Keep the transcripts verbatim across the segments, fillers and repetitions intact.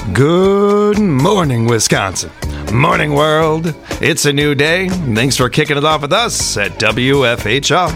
Good morning, Wisconsin. Morning, world. It's a new day. Thanks for kicking it off with us at W F H R.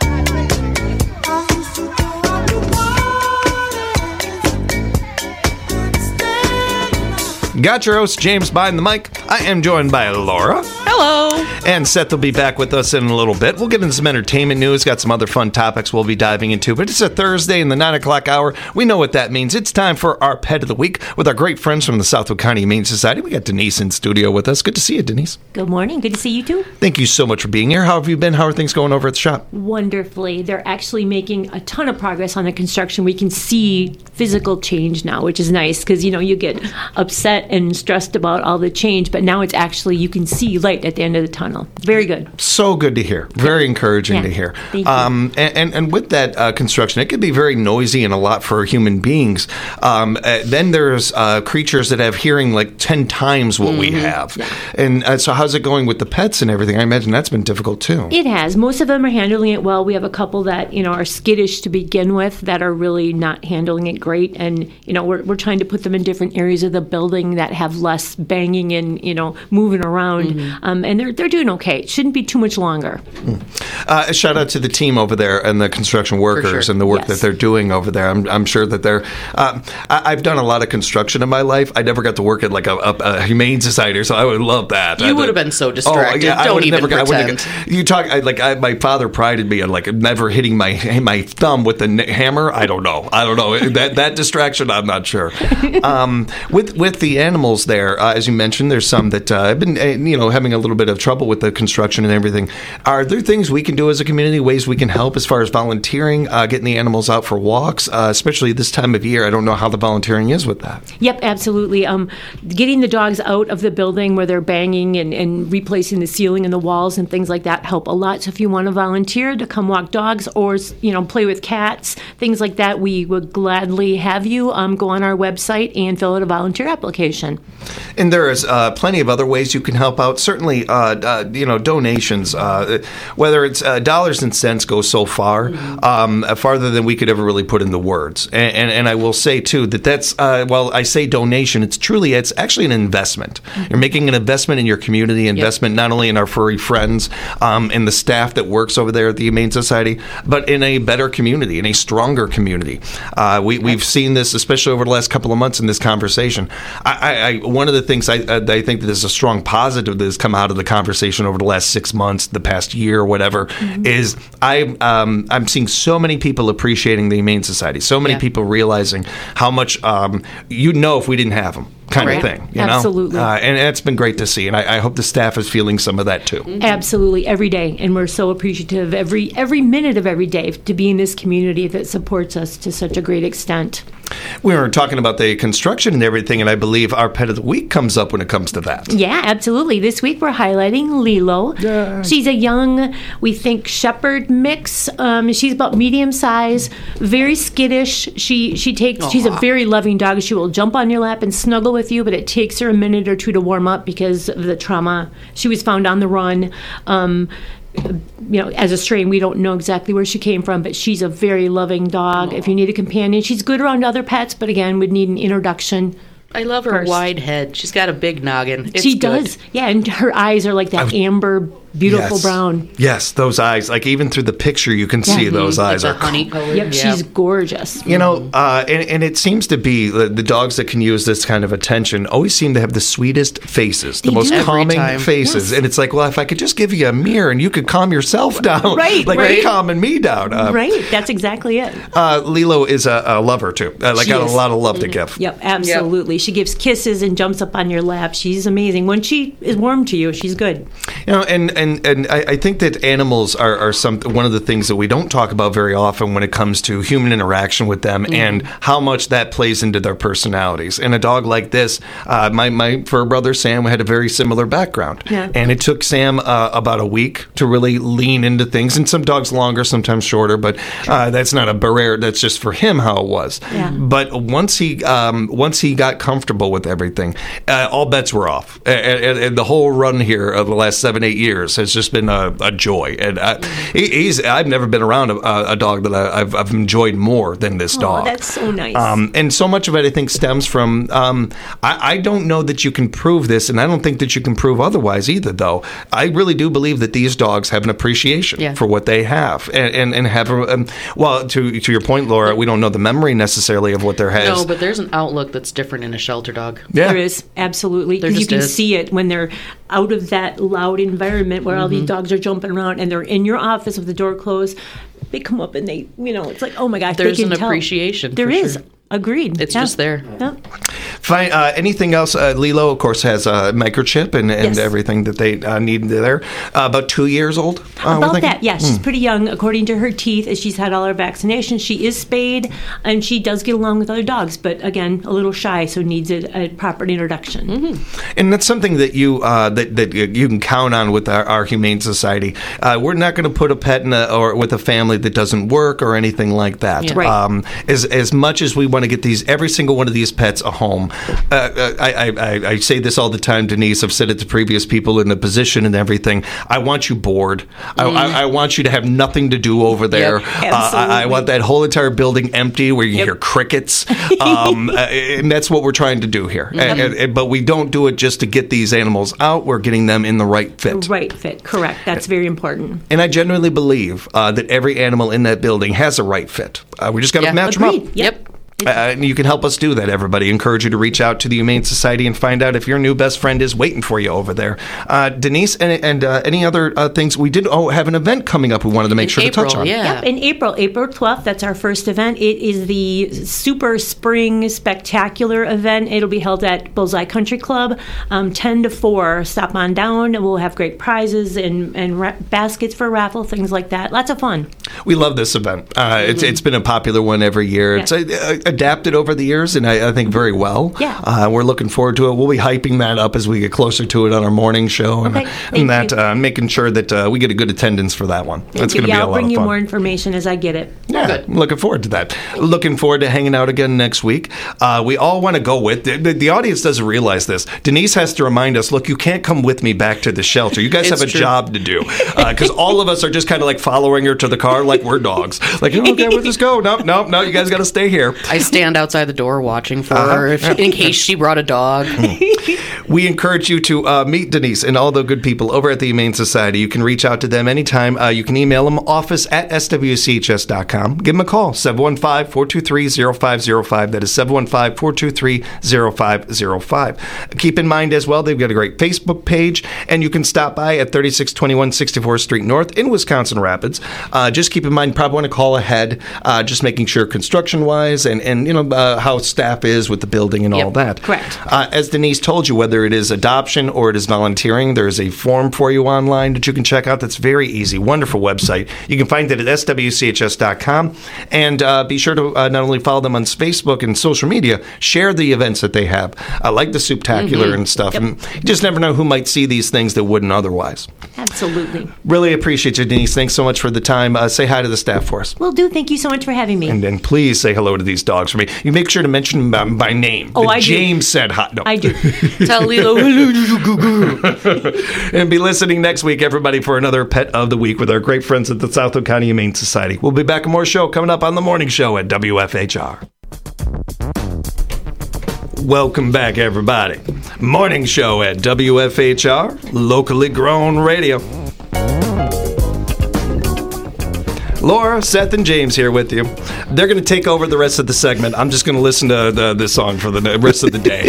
Got your host, James, behind the mic. I am joined by Laura. Hello. And Seth will be back with us in a little bit. We'll get into some entertainment news, got some other fun topics we'll be diving into. But it's a Thursday in the nine o'clock hour. We know what that means. It's time for our Pet of the Week with our great friends from the Southwood County Humane Society. We got Denise in studio with us. Good to see you, Denise. Good morning. Good to see you too. Thank you so much for being here. How have you been? How are things going over at the shop? Wonderfully. They're actually making a ton of progress on the construction. We can see physical change now, which is nice because, you know, you get upset and stressed about all the change, but now it's actually, you can see light at the end of the tunnel. Very good. So good to hear. Very encouraging yeah. to hear. Thank you. Um, and, and, and with that uh, construction, it can be very noisy and a lot for human beings. Um, uh, then there's uh, creatures that have hearing like ten times what mm-hmm. we have. Yeah. And uh, so how's it going with the pets and everything? I imagine that's been difficult too. It has. Most of them are handling it well. We have a couple that, you know, are skittish to begin with that are really not handling it great. And, you know, we're, we're trying to put them in different areas of the building that have less banging and, you know, moving around. Mm-hmm. Um, and they're they're doing okay. It shouldn't be too much longer. Mm. Uh, a shout out to the team over there and the construction workers sure. and the work yes. that they're doing over there. I'm, I'm sure that they're. Uh, I, I've done a lot of construction in my life. I never got to work at like a, a, a humane society, so I would love that. You I, would have been so distracted. Oh, yeah, Don't even never, pretend. Got, you talk I, like I, my father prided me on like never hitting my my thumb with the n- hammer. I don't know. I don't know that that distraction. I'm not sure. Um, with with the animals there, uh, as you mentioned, there's some that uh, have been uh, you know having a little bit of trouble with the construction and everything. Are there things we can do as a community, ways we can help as far as volunteering, uh, getting the animals out for walks, uh, especially this time of year? I don't know how the volunteering is with that. Yep, absolutely. Um, getting the dogs out of the building where they're banging and, and replacing the ceiling and the walls and things like that help a lot. So if you want to volunteer to come walk dogs or, you know, play with cats, things like that, we would gladly have you um, go on our website and fill out a volunteer application. And there is uh, plenty of other ways you can help out. Certainly, uh, uh, you know, donations, uh, whether it's uh, dollars and cents, go so far, mm-hmm. um, farther than we could ever really put into words. And, and, and I will say, too, that that's, uh, well, I say donation, it's truly, it's actually an investment. Mm-hmm. You're making an investment in your community, investment yep. not only in our furry friends um, and the staff that works over there at the Humane Society, but in a better community, in a stronger community. Uh, we, we've seen this, especially over the last couple of months in this conversation. I, I, one of the things I, I think that is a strong positive that has come out of the conversation over the last six months, the past year, whatever, mm-hmm. is I, um, I'm seeing so many people appreciating the Humane Society, so many yeah. people realizing how much um, you'd know if we didn't have them. Kind right. of thing, you Absolutely. know? Uh, and it's been great to see, and I, I hope the staff is feeling some of that too. Mm-hmm. Absolutely, every day, and we're so appreciative every every minute of every day to be in this community that supports us to such a great extent. We were talking about the construction and everything, and I believe our Pet of the Week comes up when it comes to that. Yeah, absolutely. This week we're highlighting Lilo. Yeah. She's a young, we think, shepherd mix. Um, she's about medium size, very skittish. She she takes. Aww. She's a very loving dog. She will jump on your lap and snuggle with you, but it takes her a minute or two to warm up because of the trauma. She was found on the run. Um, you know, as a stray, we don't know exactly where she came from, but she's a very loving dog. Aww. If you need a companion, she's good around other pets, but again, would need an introduction. I love her first. Wide head. She's got a big noggin. It's she good. does. Yeah, and her eyes are like that was, amber, beautiful yes. brown. Yes, those eyes. Like even through the picture, you can yeah. see mm-hmm. those eyes like are honey colored. Yep, yeah. She's gorgeous. You know, uh, and, and it seems to be the, the dogs that can use this kind of attention always seem to have the sweetest faces, they the most do. calming faces. Yes. And it's like, well, if I could just give you a mirror and you could calm yourself down, right? Like right. you're calming me down, uh, right? That's exactly it. Uh, Lilo is a, a lover too. Uh, like she got is. a lot of love mm-hmm. to give. Yep, absolutely. Yep. She gives kisses and jumps up on your lap. She's amazing. When she is warm to you, she's good. You know, and and and I, I think that animals are, are some one of the things that we don't talk about very often when it comes to human interaction with them, mm-hmm. and how much that plays into their personalities. And a dog like this, uh, my my fur brother Sam had a very similar background, yeah. and it took Sam uh, about a week to really lean into things. And some dogs longer, sometimes shorter, but uh, that's not a barrier. That's just for him how it was. Yeah. But once he um, once he got comfortable with everything, uh, all bets were off. And, and, and the whole run here of the last seven eight years Dennis has just been a, a joy, and I, he, he's I've never been around a, a dog that I, I've, I've enjoyed more than this Oh, dog. that's so nice. Um, and so much of it, I think, stems from. Um, I, I don't know that you can prove this, and I don't think that you can prove otherwise either. Though I really do believe that these dogs have an appreciation Yeah. for what they have, and and, and have. A, um, well, to to your point, Laura, we don't know the memory necessarily of what their heads. No, but there's an outlook that's different in a shelter dog. yeah. There is, absolutely. There Because you just can is. see it when they're out of that loud environment where all Mm-hmm. these dogs are jumping around and they're in your office with the door closed. They come up and they, you know, it's like, oh my gosh, There's they can an tell. appreciation, There for is. sure. Agreed. It's Yeah. just there. Yeah. Fine. Uh, anything else? Uh, Lilo, of course, has a microchip and, and Yes. everything that they uh, need there. Uh, about two years old. Uh, we're About thinking? that, yeah, she's pretty young. According to her teeth, as she's had all her vaccinations, she is spayed, and she does get along with other dogs. But again, a little shy, so needs a, a proper introduction. Mm-hmm. And that's something that you uh, that that you can count on with our, our Humane Society. Uh, we're not going to put a pet in a, or with a family that doesn't work or anything like that. Yeah. Right. Um, as as much as we want to get these every single one of these pets a home, uh, I, I, I, I say this all the time, Denise. I've said it to previous people in the position and everything. I want you bored. I, I, I want you to have nothing to do over there. Yep. Uh, I, I Absolutely. want that whole entire building empty where you Yep. hear crickets. Um, uh, and that's what we're trying to do here. And- and- and- but we don't do it just to get these animals out. We're getting them in the right fit. Right fit, correct. That's very important. And I genuinely believe uh, that every animal in that building has a right fit. Uh, we just got to Yeah. match them Agreed. up. Yep. Uh, and you can help us do that, everybody. Encourage you to reach out to the Humane Society and find out if your new best friend is waiting for you over there. Uh, Denise, and, and uh, any other uh, things? We did oh, have an event coming up we wanted to make In sure April, to touch on. yeah. Yep, in April, April twelfth, that's our first event. It is the Super Spring Spectacular event. It'll be held at Bullseye Country Club, um, ten to four. Stop on down. We'll have great prizes and, and ra- baskets for raffle, things like that. Lots of fun. We love this event. Uh, it's, it's been a popular one every year. It's Yeah. uh, adapted over the years, and I, I think very well. Yeah. Uh, we're looking forward to it. We'll be hyping that up as we get closer to it on our morning show, and, Okay, and thank that you. uh, making sure that uh, we get a good attendance for that one. That's going to yeah, be a I'll lot bring of you fun. more information as I get it. Yeah, Good. I'm looking forward to that. Looking forward to hanging out again next week. Uh, we all want to go with the, the, the audience doesn't realize this. Denise has to remind us. Look, you can't come with me back to the shelter. You guys It's have a true. job to do because all of us are just kind of like following her to the car like we're dogs. Like, oh, okay, we'll just go. No, no, no. You guys got to stay here. I stand outside the door watching for Uh-huh. her if, in case she brought a dog. We encourage you to uh, meet Denise and all the good people over at the Humane Society. You can reach out to them anytime. Uh, you can email them office at s w c h s dot com. Give them a call, seven one five, four two three, zero five zero five. That is seven one five, four two three, zero five zero five. Keep in mind as well, they've got a great Facebook page, and you can stop by at thirty-six twenty-one sixty-fourth Street North in Wisconsin Rapids. Uh, just keep in mind, you probably want to call ahead, uh, just making sure construction-wise and, and you know, uh, how staff is with the building and all Yep. that. Correct. Uh, as Denise told you, whether it is adoption or it is volunteering, there is a form for you online that you can check out that's very easy. Wonderful website. You can find it at s w c h s dot com. And uh, be sure to uh, not only follow them on Facebook and social media, share the events that they have, uh, like the Souptacular and stuff. And you just never know who might see these things that wouldn't otherwise. Absolutely. Really appreciate you, Denise. Thanks so much for the time. Uh, say hi to the staff for us. Will do. Thank you so much for having me. And then please say hello to these dogs for me. You make sure to mention them by, by name. Oh, That I do. James said hi. No. I do. Tell Lilo, And be listening next week, everybody, for another Pet of the Week with our great friends at the Southwood County Humane Society. We'll be back with more show coming up on the morning show at W F H R. Welcome back, everybody. Morning show at W F H R, locally grown radio. Laura, Seth, and James here with you. They're going to take over the rest of the segment. I'm just going to listen to the, the song for the rest of the day.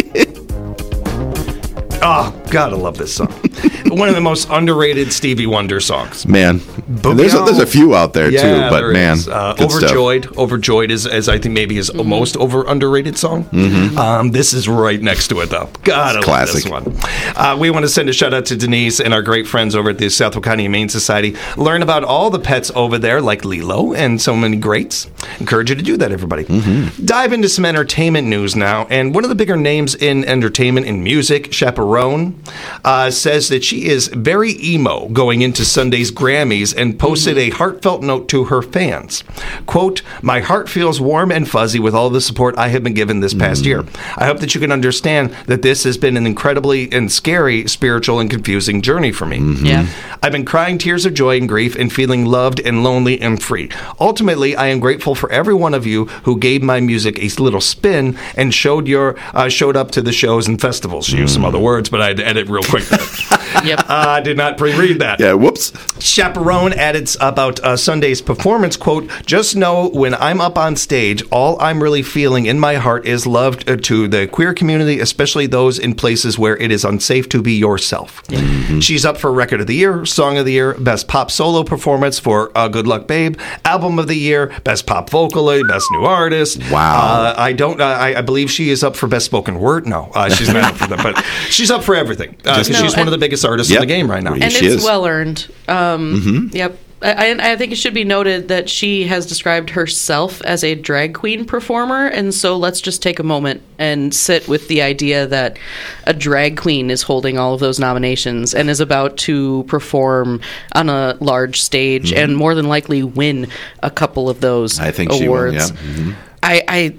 Oh, God, I love this song. One of the most underrated Stevie Wonder songs. Man, Boogie there's a, Out. there's a few out there Yeah, too, but there man, is. Uh, good stuff. Overjoyed. Overjoyed is, is, I think, maybe his most over underrated song. Mm-hmm. Um, this is right next to it, though. God, I Classic. love this one. Uh, we want to send a shout out to Denise and our great friends over at the Southwood County Humane Society. Learn about all the pets over there, like Lilo and so many greats. Encourage you to do that, everybody. Mm-hmm. Dive into some entertainment news now. And one of the bigger names in entertainment and music, Chaperone, uh, says that she she is very emo going into Sunday's Grammys and posted a heartfelt note to her fans. Quote, "My heart feels warm and fuzzy with all the support I have been given this past mm. year. I hope that you can understand that this has been an incredibly and scary, spiritual, and confusing journey for me. Mm-hmm. Yeah. I've been crying tears of joy and grief and feeling loved and lonely and free. Ultimately, I am grateful for every one of you who gave my music a little spin and showed your uh, showed up to the shows and festivals." She used some other words, but I had to edit real quick there. Yep. Uh, I did not pre-read that. Yeah, whoops. Chaperone added about uh, Sunday's performance, quote, "Just know when I'm up on stage, all I'm really feeling in my heart is love uh, to the queer community, especially those in places where it is unsafe to be yourself." Yeah. Mm-hmm. She's up for Record of the Year, Song of the Year, Best Pop Solo Performance for uh, Good Luck Babe, Album of the Year, Best Pop Vocal, Best New Artist. Wow. Uh, I don't. Uh, I, I believe she is up for Best Spoken Word. No, uh, she's not up for that, but she's up for everything because uh, no, she's one of the biggest artists yep. in the game right now. And she it's is. well earned. Um, mm-hmm. Yep. I, I think it should be noted that she has described herself as a drag queen performer, and so let's just take a moment and sit with the idea that a drag queen is holding all of those nominations and is about to perform on a large stage mm-hmm. and more than likely win a couple of those I think awards. She will, yeah. Mm-hmm. I,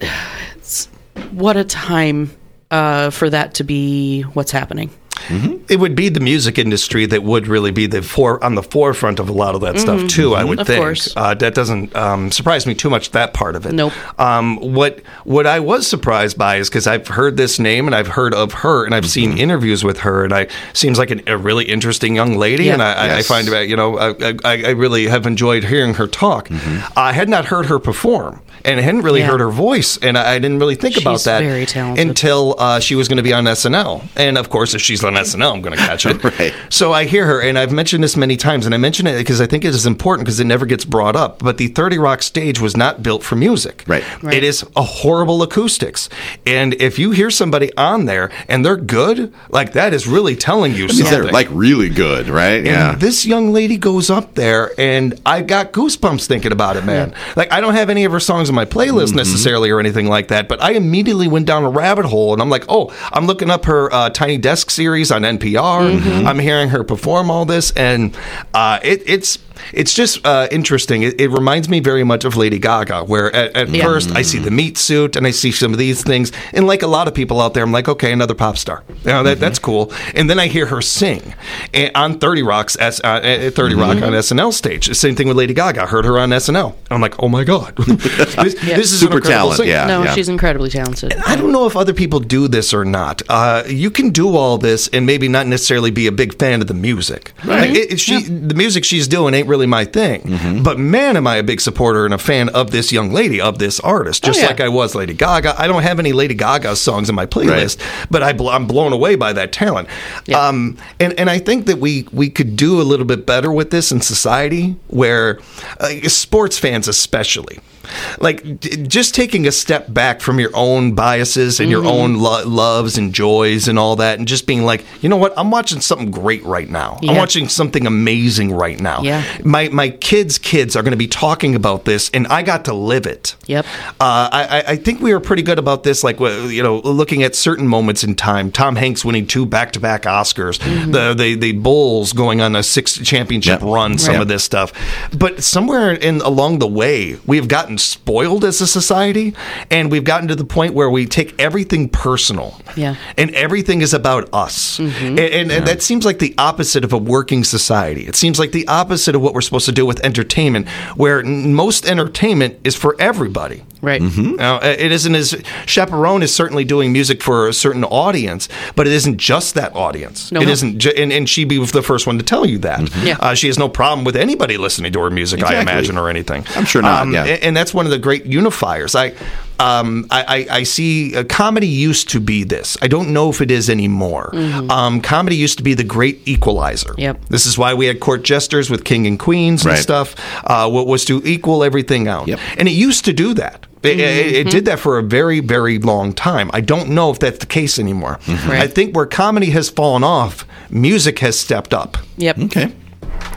I what a time uh, for that to be what's happening. Mm-hmm. It would be the music industry that would really be the for, on the forefront of a lot of that mm-hmm. stuff too. I would of think course. Uh, that doesn't um, surprise me too much. That part of it. Nope. Um, what what I was surprised by is because I've heard this name and I've heard of her and I've mm-hmm. seen interviews with her and I seems like an, a really interesting young lady yeah. and I, yes. I find about you know I, I, I really have enjoyed hearing her talk. Mm-hmm. I had not heard her perform. And I hadn't really yeah. heard her voice, and I didn't really think she's about that very talented. until uh, she was going to be on S N L. And of course, if she's on S N L, I'm going to catch it. Right. So I hear her, and I've mentioned this many times, and I mention it because I think it is important because it never gets brought up. But the thirty Rock stage was not built for music. Right. right. It is a horrible acoustics. And if you hear somebody on there and they're good, like that is really telling you something. They're like really good, right? And yeah. this young lady goes up there, and I got goosebumps thinking about it, man. Yeah. Like I don't have any of her songs on my playlist mm-hmm. necessarily or anything like that, but I immediately went down a rabbit hole, and I'm like, oh, I'm looking up her uh, Tiny Desk series on N P R. Mm-hmm. I'm hearing her perform all this, and uh, it, it's it's just uh, interesting. It, it reminds me very much of Lady Gaga, where at, at yeah. first I see the meat suit and I see some of these things, and like a lot of people out there, I'm like, okay, another pop star. You know, that, mm-hmm. that's cool. And then I hear her sing and on thirty Rock's S, uh, thirty mm-hmm. Rock on S N L stage. Same thing with Lady Gaga. I heard her on S N L. I'm like, oh my god, this, yeah. this is super an incredible talent. singer. Yeah, no, yeah. she's incredibly talented. And I don't know if other people do this or not. Uh, you can do all this and maybe not necessarily be a big fan of the music. Right. Like, it, it, she, yeah. The music she's doing ain't really my thing. Mm-hmm. But man, am I a big supporter and a fan of this young lady, of this artist, just oh, yeah. like I was Lady Gaga. I don't have any Lady Gaga songs in my playlist, right. but I bl- I'm blown away by that talent. Yeah. Um, and, and I think that we, we could do a little bit better with this in society, where uh, sports fans especially. Like, just taking a step back from your own biases and mm-hmm. your own lo- loves and joys and all that, and just being like, you know what, I'm watching something great right now. Yeah. I'm watching something amazing right now. Yeah. My my kids' kids are going to be talking about this, and I got to live it. Yep. Uh, I, I think we were pretty good about this, like, you know, looking at certain moments in time. Tom Hanks winning two back-to-back Oscars, mm-hmm. the, the the Bulls going on a six championship yep. run, some yep. of this stuff. But somewhere in along the way, we have gotten spoiled as a society, and we've gotten to the point where we take everything personal, yeah, and everything is about us, mm-hmm. and, and, yeah. and that seems like the opposite of a working society. It seems like the opposite of what we're supposed to do with entertainment, where most entertainment is for everybody. Right. Mm-hmm. Now, it isn't as Chaperone is certainly doing music for a certain audience, but it isn't just that audience. No, it no. isn't, ju- and, and she'd be the first one to tell you that. Mm-hmm. Yeah. Uh, she has no problem with anybody listening to her music, Exactly. I imagine, or anything. I'm sure not. Um, yeah. and, and that's one of the great unifiers. I. Um, I, I, I see uh, comedy used to be this. I don't know if it is anymore. Mm-hmm. Um, comedy used to be the great equalizer. Yep. This is why we had court jesters with king and queens and right. stuff. Uh, what was to equal everything out. Yep. And it used to do that. It, it, it did that for a very, very long time. I don't know if that's the case anymore. Mm-hmm. Right. I think where comedy has fallen off, music has stepped up. Yep. Okay.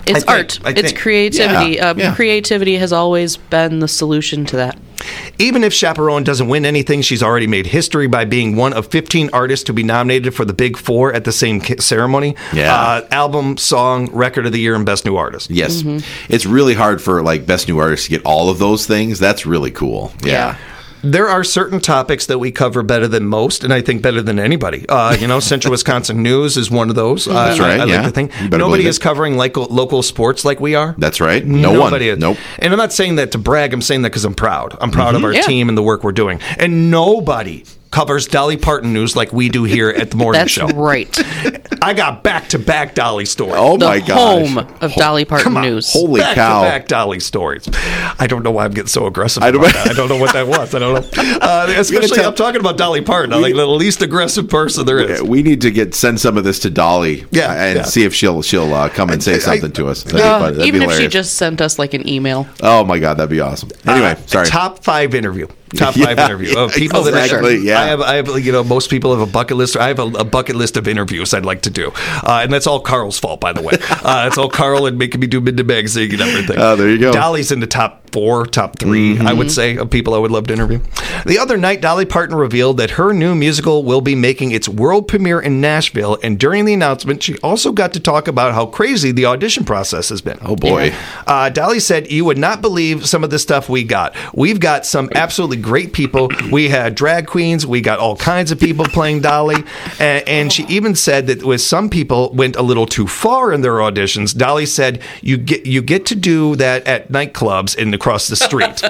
It's I think- art. I It's think. creativity. Yeah, Um, yeah. Creativity has always been the solution to that. Even if Chaperone doesn't win anything, she's already made history by being one of fifteen artists to be nominated for the Big Four at the same ca- ceremony. Yeah. Uh, album, song, record of the year, and best new artist. Yes. Mm-hmm. It's really hard for like best new artists to get all of those things. That's really cool. Yeah. Yeah. There are certain topics that we cover better than most, and I think better than anybody. Uh, you know, Central Wisconsin News is one of those. Uh, That's right, I, I yeah. like to think. You better Nobody believe is it. covering local, local sports like we are. That's right. No Nobody one. is. Nope. And I'm not saying that to brag. I'm saying that because I'm proud. I'm proud of our Yeah. team and the work we're doing. And nobody covers Dolly Parton news like we do here at the morning That's show. right. I got back-to-back Dolly stories. Oh The my gosh. home of Dolly Parton Come on. news. Holy cow. Back-to-back Dolly stories. I don't know why I'm getting so aggressive I don't- about that. I don't know what that was. I don't know. Uh, especially, tell- I'm talking about Dolly Parton. I'm like the least aggressive person there is. We need to get send some of this to Dolly, Yeah, and yeah. see if she'll she'll uh, come and say I- something to us. That'd be Uh, fun. That'd even be if she hilarious. just sent us like an email. Oh my god, that'd be awesome. Anyway, Uh, sorry. Top five interview. Top five Yeah, interview of yeah, people that I, exactly, yeah. I have. I have. You know, most people have a bucket list. I have a, a bucket list of interviews I'd like to do, uh, and that's all Carl's fault, by the way. Uh, it's all Carl and making me do mid to magazine and everything. Oh, there you go. Dolly's in the top four, top 3 Mm-hmm. I would say, of people I would love to interview. The other night, Dolly Parton revealed that her new musical will be making its world premiere in Nashville, and during the announcement, she also got to talk about how crazy the audition process has been. Oh boy. Uh, Dolly said, "You would not believe some of the stuff we got. We've got some absolutely great people. We had drag queens. We got all kinds of people playing Dolly." And, and she even said that with some people went a little too far in their auditions. Dolly said, "You get you get to do that at nightclubs and across the street."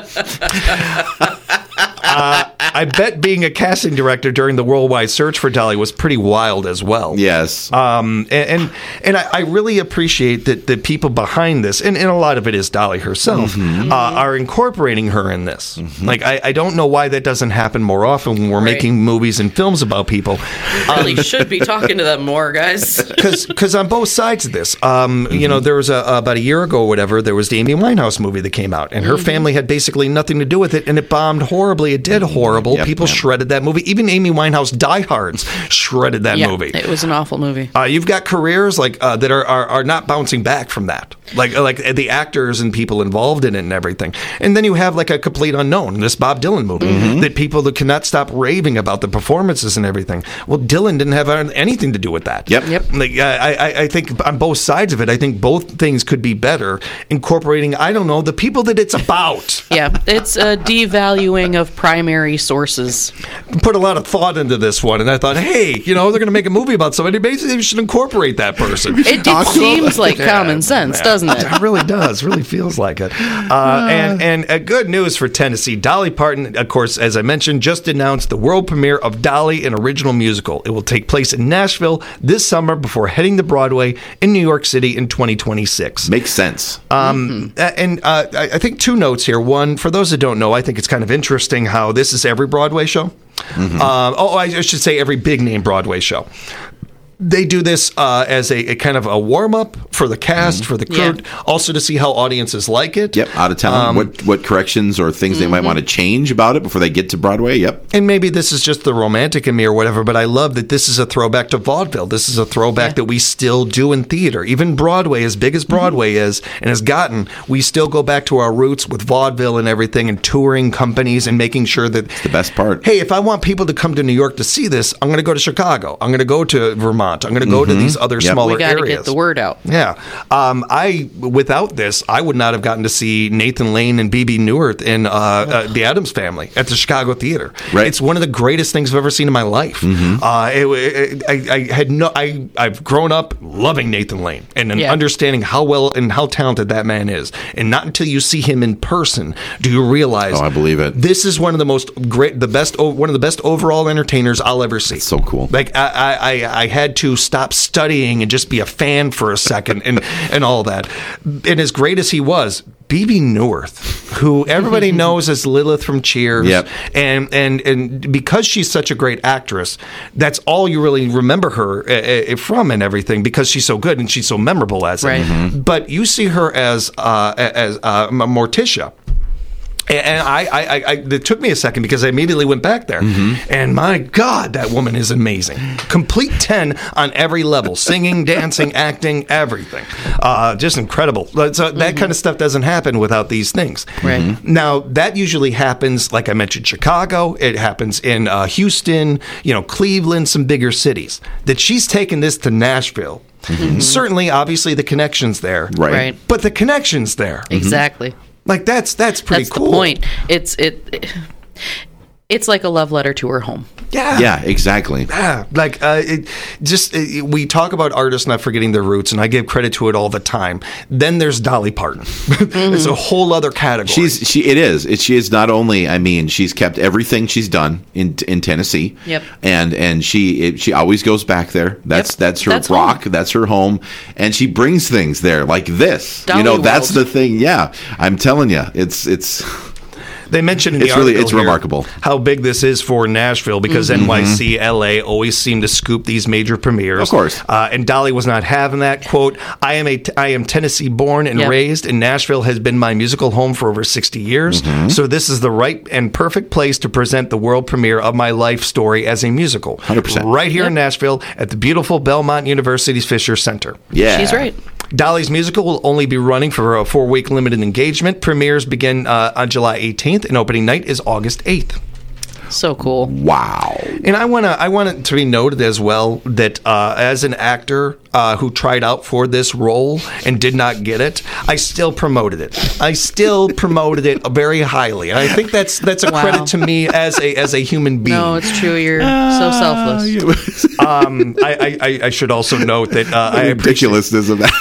Uh, I bet being a casting director during the worldwide search for Dolly was pretty wild as well. Yes. Um, and and, and I, I really appreciate that the people behind this, and, and a lot of it is Dolly herself, uh, are incorporating her in this. Like, I, I don't know why that doesn't happen more often when we're Right. making movies and films about people. Really should be talking to them more, guys. Because on both sides of this, um, you know, there was a, about a year ago or whatever, there was the Amy Winehouse movie that came out, and her family had basically nothing to do with it, and it bombed horribly. It did horrible. Yep, People yep. shredded that movie. Even Amy Winehouse diehards shredded that yeah, movie. it was an awful movie. Uh, you've got careers like uh, that are, are are not bouncing back from that, like like the actors and people involved in it and everything. And then you have like a complete unknown, this Bob Dylan movie Mm-hmm. that people that cannot stop raving about the performances and everything. Well, Dylan didn't have anything to do with that. Yep. Yep. Like I, I, I think on both sides of it, I think both things could be better incorporating. I don't know the people that it's about. Yeah, it's a devaluing of primary sources. Put a lot of thought into this one, and I thought, hey, you know, they're going to make a movie about somebody. Maybe we should incorporate that person. It, it seems like common sense, doesn't it? It really does. Really feels like it. Uh, and and uh, good news for Tennessee. Dolly Parton, of course, as I mentioned, just announced the world premiere of Dolly, an original musical. It will take place in Nashville this summer before heading to Broadway in New York City in twenty twenty-six. Makes sense. Um, a- And uh, I I think two notes here. One, for those that don't know, I think it's kind of interesting how this is every Broadway show. Uh, oh, I I should say every big name Broadway show. They do this uh, as a, a kind of a warm up for the cast, for the crew, Yeah. also to see how audiences like it. Yep. Out of town. Um, what what corrections or things they might want to change about it before they get to Broadway? Yep. And maybe this is just the romantic in me or whatever, but I love that this is a throwback to vaudeville. This is a throwback Yeah. that we still do in theater. Even Broadway, as big as Broadway is and has gotten, we still go back to our roots with vaudeville and everything and touring companies and making sure that The best part. hey, if I want people to come to New York to see this, I'm going to go to Chicago. I'm going to go to Vermont. I'm going to go to these other Yep. smaller We got to areas. get the word out. Yeah. Um, I without this, I would not have gotten to see Nathan Lane and B B Newirth in uh, uh, The Addams Family at the Chicago Theater. Right. It's one of the greatest things I've ever seen in my life. Uh, it, it, I, I had no. I I've grown up loving Nathan Lane and, and Yeah. understanding how well and how talented that man is. And not until you see him in person do you realize. Oh, I believe it. This is one of the most great, the best, one of the best overall entertainers I'll ever see. So cool. Like I, I, I- I had to stop studying and just be a fan for a second and, and all that. And as great as he was, B B Newirth, who everybody knows as Lilith from Cheers, Yep. and and and because she's such a great actress, that's all you really remember her uh, uh, from and everything because she's so good and she's so memorable as it. Right. Mhm. But you see her as uh, as uh, Morticia. And I, I, I, I, it took me a second because I immediately went back there. Mm-hmm. And my God, that woman is amazing. Complete ten on every level. Singing, dancing, acting, everything. Uh, just incredible. So mm-hmm. that kind of stuff doesn't happen without these things. Right. Mm-hmm. Now, that usually happens, like I mentioned, Chicago. It happens in uh, Houston, you know, Cleveland, some bigger cities. That she's taken this to Nashville. Mm-hmm. Certainly, obviously, the connection's there. Right. Right. But the connection's there. Exactly. Like, that's that's pretty That's cool. the point. It's it, it. It's like a love letter to her home. Yeah. Yeah, exactly. Yeah, like uh, it just it, we talk about artists not forgetting their roots, and I give credit to it all the time. Then there's Dolly Parton. Mm-hmm. It's a whole other category. She's she. It is. It, she is not only. I mean, she's kept everything she's done in in Tennessee. Yep. And and she it, she always goes back there. That's Yep. that's her That's rock. home. That's her home. And she brings things there like this. Dolly you know, that's World. the thing. Yeah, I'm telling you, it's it's. They mentioned in the It's really- article it's here remarkable. how big this is for Nashville because Mm-hmm. N Y C, L A always seem to scoop these major premieres. Of course. Uh, and Dolly was not having that. Quote, I am a I am Tennessee born and Yep. raised, and Nashville has been my musical home for over sixty years. Mm-hmm. So this is the right and perfect place to present the world premiere of my life story as a musical. one hundred percent. Right here in Nashville at the beautiful Belmont University's Fisher Center. Yeah, She's right. Dolly's musical will only be running for a four-week limited engagement. Premieres begin uh, on July eighteenth, and opening night is August eighth. So cool. Wow. And I want to I want it to be noted as well that uh, as an actor uh, who tried out for this role and did not get it, I still promoted it. I still promoted it very highly. And I think that's that's a Wow. credit to me as a as a human being. No, it's true. You're so selfless. um, I, I, I should also note that uh, I appreciate. Ridiculousness of that.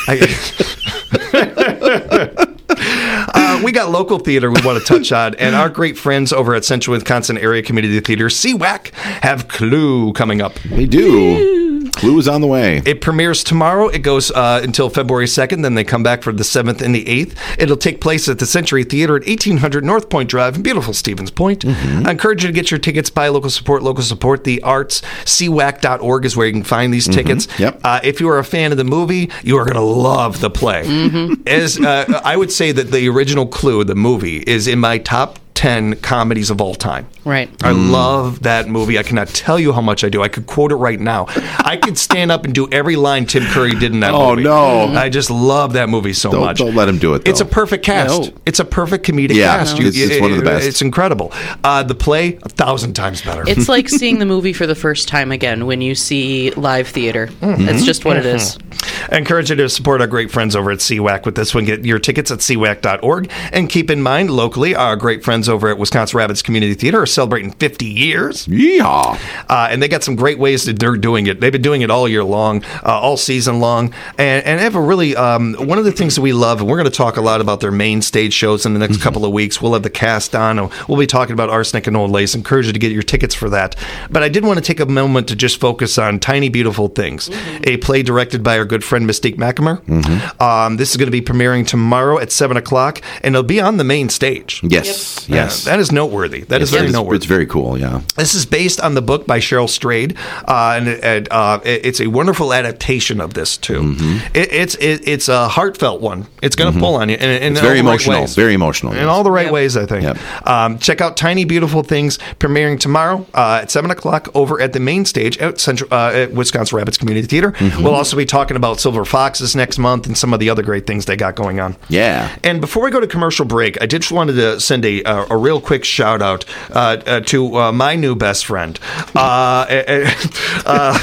Uh, we got local theater we want to touch on, and our great friends over at Central Wisconsin Area Community Theater, C W A C, have Clue coming up. They do. Clue is on the way. It premieres tomorrow. It goes uh, until February second. Then they come back for the seventh and the eighth. It'll take place at the Century Theater at eighteen hundred North Point Drive in beautiful Stevens Point. Mm-hmm. I encourage you to get your tickets. Buy local support, local support the arts. C W A C dot org is where you can find these tickets. Mm-hmm. Yep. Uh, if you are a fan of the movie, you are going to love the play. Mm-hmm. As uh, I would say that the original Clue, the movie, is in my top ten comedies of all time. Right. I love that movie. I cannot tell you how much I do. I could quote it right now. I could stand up and do every line Tim Curry did in that Oh, movie. no. I just love that movie so Don't, much. don't let him do it, though. It's a perfect cast. No. It's a perfect comedic Yeah, cast. no. it's- it's one of the best. It's incredible. Uh, the play, a thousand times better. It's like seeing the movie for the first time again when you see live theater. Mm-hmm. It's just what it is. I encourage you to support our great friends over at C W A C with this one. Get your tickets at C W A C dot org. And keep in mind, locally, our great friends over at Wisconsin Rapids Community Theater are celebrating fifty years. Yeehaw. Uh, and they got some great ways that they're doing it. They've been doing it all year long, uh, all season long. And, and they have a really, um, one of the things that we love, and we're going to talk a lot about their main stage shows in the next mm-hmm. couple of weeks. We'll have the cast on. And we'll be talking about Arsenic and Old Lace. Encourage you to get your tickets for that. But I did want to take a moment to just focus on Tiny Beautiful Things, mm-hmm. a play directed by our good friend Mystique McAmer. Mm-hmm. Um, this is going to be premiering tomorrow at seven o'clock, and it'll be on the main stage. Yes. Yep. Yes. Uh, that is noteworthy. That Yes, is very it is, noteworthy. It's very cool, yeah. This is based on the book by Cheryl Strayed, uh, and, and uh, it, it's a wonderful adaptation of this too. Mm-hmm. It, it's it, it's a heartfelt one. It's going to mm-hmm. pull on you. In, in it's all very the right emotional. ways. Very emotional. In yes. all the right Yep. ways, I think. Yep. Um, check out Tiny Beautiful Things, premiering tomorrow uh, at seven o'clock over at the main stage at, Central, uh, at Wisconsin Rapids Community Theater. Mm-hmm. We'll also be talking about Silver Foxes next month and some of the other great things they got going on. Yeah. And before we go to commercial break, I just wanted to send a a, a real quick shout out uh, uh, to uh, my new best friend. Uh, uh, uh,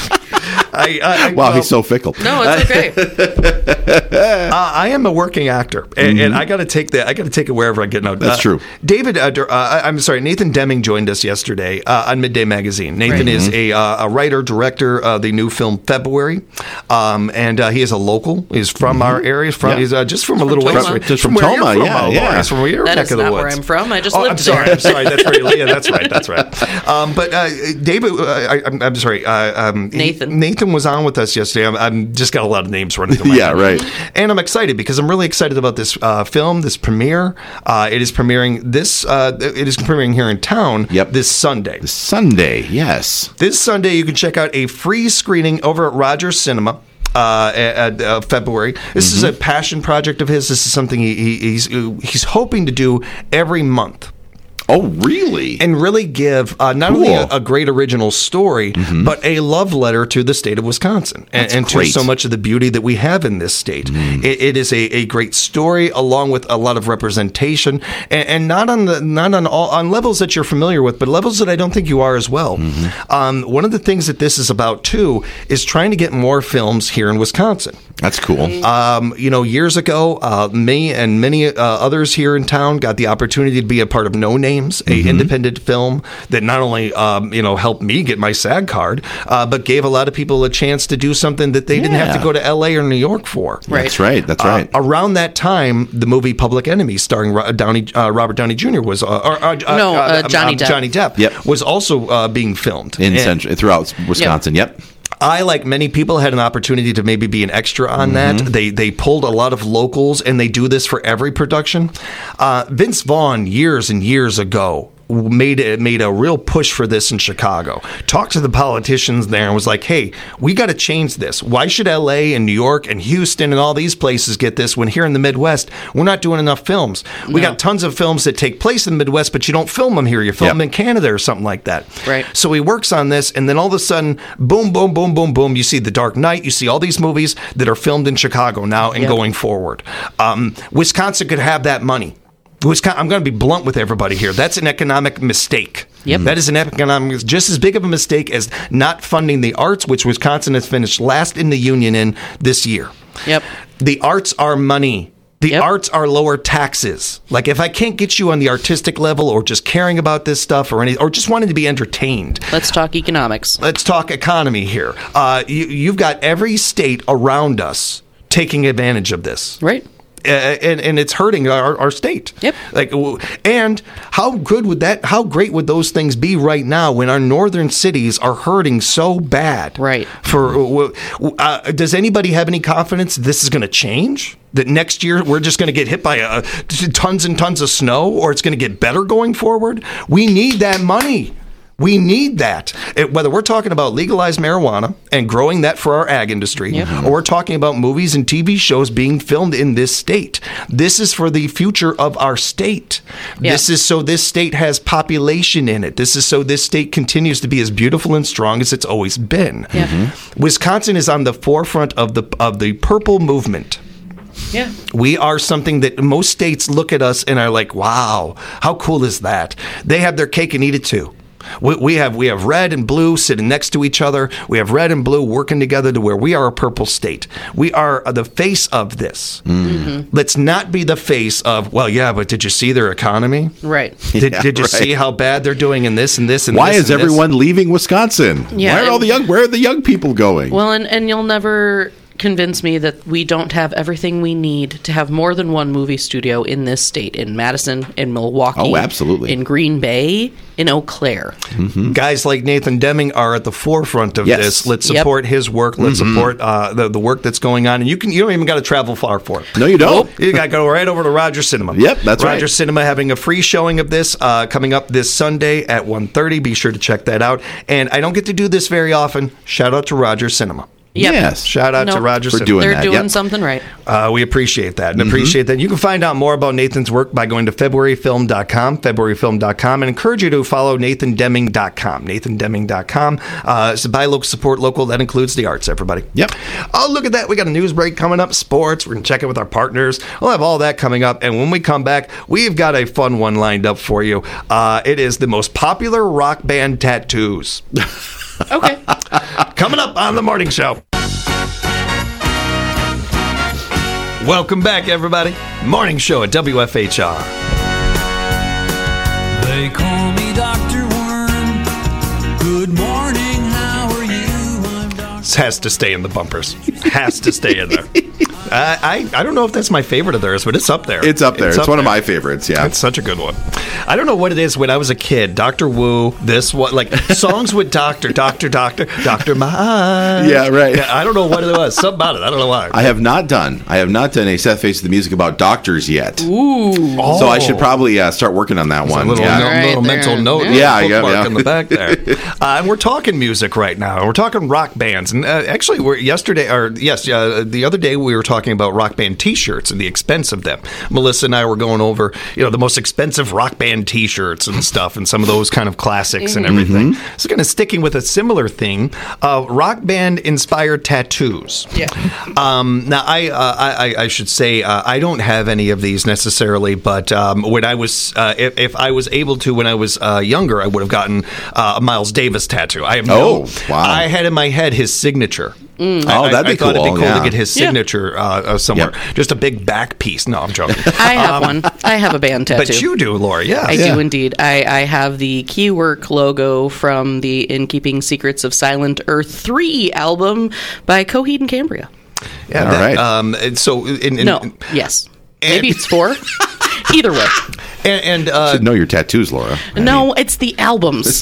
I, I, Wow, well, he's so fickle. No, it's okay. uh, I am a working actor, and, mm-hmm. and I got to take that. I got to take it wherever I get. Now, That's uh, true. David, uh, uh, I'm sorry, Nathan Deming joined us yesterday uh, on Midday Magazine. Nathan Right. is Mm-hmm. a, uh, a writer, director of the new film February, um, and uh, he is a local. He's from mm-hmm. our area. From Yeah. he's uh, just from, from a little Toma. ways, Just from where Toma, you're from, yeah, oh, yeah. Lawrence, from your That neck is of the not woods. where I'm from. I just oh, lived I'm sorry. there. I'm sorry. That's right. Yeah, that's right. That's right. Um, but uh, David, uh, I, I'm, I'm sorry. Uh, um, he- Nathan. Nathan was on with us yesterday. I'm, I'm just got a lot of names running through my Yeah, head. right. And I'm excited because I'm really excited about this uh, film, this premiere. Uh, it is premiering this. Uh, it is premiering here in town. Yep. This Sunday. Sunday, yes. This Sunday, you can check out a free screening over at Rogers Cinema. Uh, at, uh, February. This mm-hmm. is a passion project of his. This is something he, he, he's he's hoping to do every month. Oh, really? And really give uh, not only Cool. a, a great original story, Mm-hmm. but a love letter to the state of Wisconsin and, and to great. so much of the beauty that we have in this state. Mm. It, it is a, a great story, along with a lot of representation, and, and not on the not on all on levels that you're familiar with, but levels that I don't think you are as well. Mm-hmm. Um, one of the things that this is about too is trying to get more films here in Wisconsin. That's cool. Um, you know, years ago, uh, me and many uh, others here in town got the opportunity to be a part of No Names, a Mm-hmm. independent film that not only um, you know helped me get my SAG card, uh, but gave a lot of people a chance to do something that they didn't have to Yeah. go to L A or New York for. That's right. That's Uh, right. around that time, the movie Public Enemy, starring Ro- Downey, uh, Robert Downey Junior was, uh, or, uh, No, uh, um, Johnny um, Depp. Johnny Depp Yep. was also uh, being filmed In And- central, throughout Wisconsin. Yep. I, like many people, had an opportunity to maybe be an extra on that. They they pulled a lot of locals, and they do this for every production. Uh, Vince Vaughn, years and years ago, made a, made a real push for this in Chicago. Talked to the politicians there and was like, hey, we got to change this. Why should L A and New York and Houston and all these places get this when here in the Midwest, we're not doing enough films? We No. got tons of films that take place in the Midwest, but you don't film them here. You film Yep. them in Canada or something like that. Right. So he works on this, and then all of a sudden, boom, boom, boom, boom, boom, you see The Dark Knight, you see all these movies that are filmed in Chicago now and Yep. going forward. Um, Wisconsin could have that money. Wisconsin, I'm going to be blunt with everybody here. That's an economic mistake. Yep. That is an economic, just as big of a mistake as not funding the arts, which Wisconsin has finished last in the union in this year. Yep. The arts are money. The Yep. arts are lower taxes. Like, if I can't get you on the artistic level, or just caring about this stuff, or any, or just wanting to be entertained, Let's talk economics. let's talk economy here. Uh, you, you've got every state around us taking advantage of this. Right. Uh, and, and it's hurting our, our state. Yep. Like, w- and how good would that? How great would those things be right now when our northern cities are hurting so bad? Right. For w- w- uh, does anybody have any confidence this is going to change? That next year we're just going to get hit by uh, tons and tons of snow, or it's going to get better going forward? We need that money. We need that. It, whether we're talking about legalized marijuana and growing that for our ag industry, Yep. or we're talking about movies and T V shows being filmed in this state. This is for the future of our state. Yeah. This is so this state has population in it. This is so this state continues to be as beautiful and strong as it's always been. Yeah. Wisconsin is on the forefront of the of the purple movement. Yeah. We are something that most states look at us and are like, wow, how cool is that? They have their cake and eat it too. We, we have we have red and blue sitting next to each other. We have red and blue working together to where we are a purple state. We are the face of this. Mm-hmm. Let's not be the face of, well, yeah, but did you see their economy? Right. Did, Yeah, did you right. see how bad they're doing in this and this and Why this is and this? everyone leaving Wisconsin? Yeah, Why are all and- the young? Where are the young people going? Well, and, and you'll never convince me that we don't have everything we need to have more than one movie studio in this state, in Madison, in Milwaukee. Oh, absolutely. In Green Bay, in Eau Claire. Guys like Nathan Deming are at the forefront of Yes. this. Let's Yep. support his work. Let's support uh, the the work that's going on. And you can you don't even got to travel far for it. No, you don't. You got to go right over to Rogers Cinema. Yep, that's right. Rogers Cinema having a free showing of this uh, coming up this Sunday at one thirty. Be sure to check that out. And I don't get to do this very often. Shout out to Rogers Cinema. Yep. Yes. Shout out to Nope. Rogers For Cinema. doing They're that, doing yep. something right. Uh, we appreciate that and appreciate that. You can find out more about Nathan's work by going to February film dot com, February film dot com, and encourage you to follow Nathan Deming dot com, Nathan Deming dot com. Uh, so buy local, support local. That includes the arts, everybody. Yep. Oh, look at that. We got a news break coming up, sports. We're going to check in with our partners. We'll have all that coming up. And when we come back, we've got a fun one lined up for you. Uh, it is the most popular rock band tattoos. Okay. Coming up on The Morning Show. Welcome back, everybody. Morning Show at W F H R. They call me Doctor Worm. Good morning, how are you? I'm Doctor This has to stay in the bumpers. Has to stay in there. Uh, I I don't know if that's my favorite of theirs, but it's up there. It's up there. It's, up one of there. my favorites. Yeah. It's such a good one. I don't know what it is. When I was a kid, Doctor Wu, this what like songs with Doctor, Doctor, Doctor, Doctor My. Yeah, right. Yeah, I don't know what it was. Something about it. I don't know why. I have not done. I have not done a Seth Face of the Music about doctors yet. Ooh. So I should probably uh, start working on that A one. little, yeah. no- Right little there. mental note, Yeah. little Yeah, yeah, bookmark yeah. in the back there. Uh, and we're talking music right now. We're talking rock bands, and uh, actually, we're yesterday or yes, uh, the other day we were talking talking about rock band T-shirts and the expense of them. Melissa and I were going over, you know, the most expensive rock band T-shirts and stuff, and some of those kind of classics and everything. Mm-hmm. So, kind of sticking with a similar theme, uh, rock band inspired tattoos. Yeah. Um, now, I, uh, I I should say uh, I don't have any of these necessarily, but um, when I was, uh, if, if I was able to, when I was uh, younger, I would have gotten uh, a Miles Davis tattoo. I have no. Oh, wow. I had in my head his signature. Mm. I, Oh, that'd I, be I thought cool, it'd be cool yeah. to get his signature Yeah. uh, uh, somewhere. Yep. Just a big back piece. No, I'm joking. I have one. I have a band tattoo. But you do, Laura. Yeah. I Yeah. do indeed. I, I have the Keywork logo from the In Keeping Secrets of Silent Earth three album by Coheed and Cambria. Yeah. All that, right. Um, and so, in, in, No, yes. Maybe it's four. Either way. and, and uh, Should know your tattoos, Laura. No, it's the albums.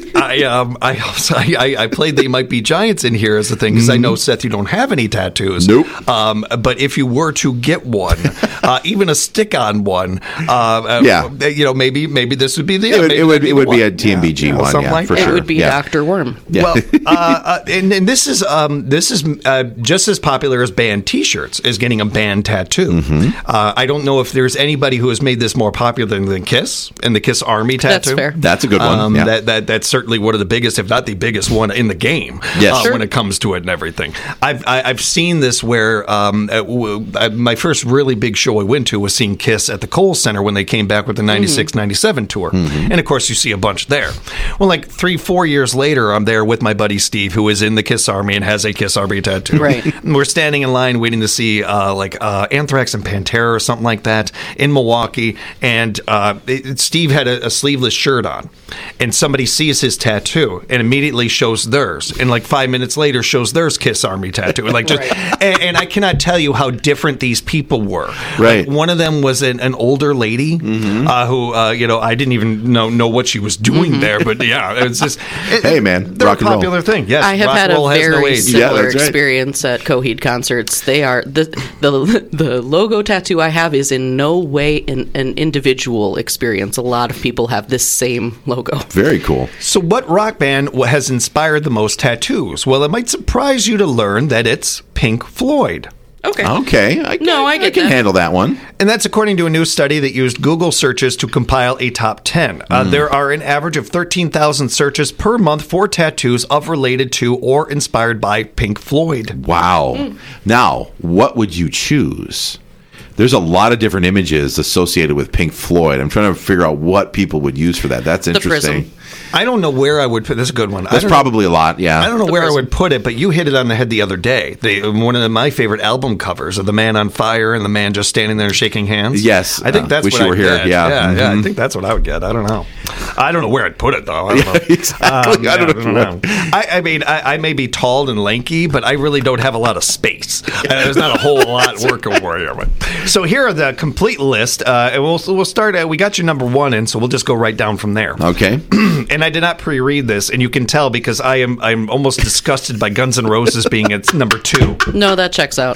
I um I also I, I played They Might Be Giants in here as a thing because I know, Seth, you don't have any tattoos. Nope. Um, but if you were to get one, uh, even a stick-on one, uh, Yeah. uh, you know, maybe maybe this would be the It would, maybe it would, that'd it would the be a one. T M B G Yeah, one, something yeah, like for that. It sure. would be yeah. Doctor Worm. Yeah. Well, uh, uh, and, and this is um, this is uh, just as popular as band T-shirts is getting a band tattoo. Mm-hmm. Uh, I don't know if there's anybody who has made this more popular than, than Kiss and the Kiss Army tattoo. That's fair. That's a good one. Um, yeah. that, that that's certainly one of the biggest, if not the biggest one in the game. Yes. uh, Sure. when it comes to it and everything. I've I, I've seen this where um, uh, w- uh, my first really big show I went to was seeing Kiss at the Kohl Center when they came back with the ninety-six ninety-seven tour, Mm-hmm. and of course you see a bunch there. Well, like three four years later, I'm there with my buddy Steve, who is in the Kiss Army and has a Kiss Army tattoo. Right. And we're standing in line waiting to see uh, like uh, Anthrax and Pantera or something like that in Milwaukee, and uh, it, Steve had a, a sleeveless shirt on, and somebody sees his tattoo and immediately shows theirs, and like five minutes later shows theirs Kiss Army tattoo, and like just, and, and I cannot tell you how different these people were. Right. Like, one of them was an, an older lady Mm-hmm. uh, who, uh, you know, I didn't even know know what she was doing there, but yeah, it's just it, Hey, man, they're rock a and roll. popular thing. Yes, I have rock had and a roll has no very age. Yeah, similar that's right. experience at Coheed concerts. They are the the the logo tattoo I have is in no way an, an individual experience. A lot of people have this same logo. Very cool. So, what rock band wa- has inspired the most tattoos? Well, it might surprise you to learn that it's Pink Floyd. Okay. Okay. I can, No, I get can that. handle that one. And that's according to a new study that used Google searches to compile a top ten. Uh, there are an average of thirteen thousand searches per month for tattoos of related to or inspired by Pink Floyd. Wow. Now, what would you choose? There's a lot of different images associated with Pink Floyd. I'm trying to figure out what people would use for that. That's interesting. Prism. I don't know where I would put this. Is a good one. I That's don't probably a lot, yeah. I don't know The where Prism. I would put it, but you hit it on the head the other day. The, one of the, my favorite album covers of the man on fire and the man just standing there shaking hands. Yes, I think uh, that's wish what you were I'd here, get. yeah. yeah, yeah, I Mhm. think that's what I would get. I don't know. I don't know where I'd put it though. I don't know. Exactly. I don't know. know. I, I mean, I, I may be tall and lanky, but I really don't have a lot of space. Uh, there's not a whole lot working for you. But- So here are the complete list, uh, and we'll we'll start. Uh, we got your number one in, so we'll just go right down from there. Okay. And I did not pre-read this, and you can tell because I am I'm almost disgusted by Guns N' Roses being at number two. No, that checks out.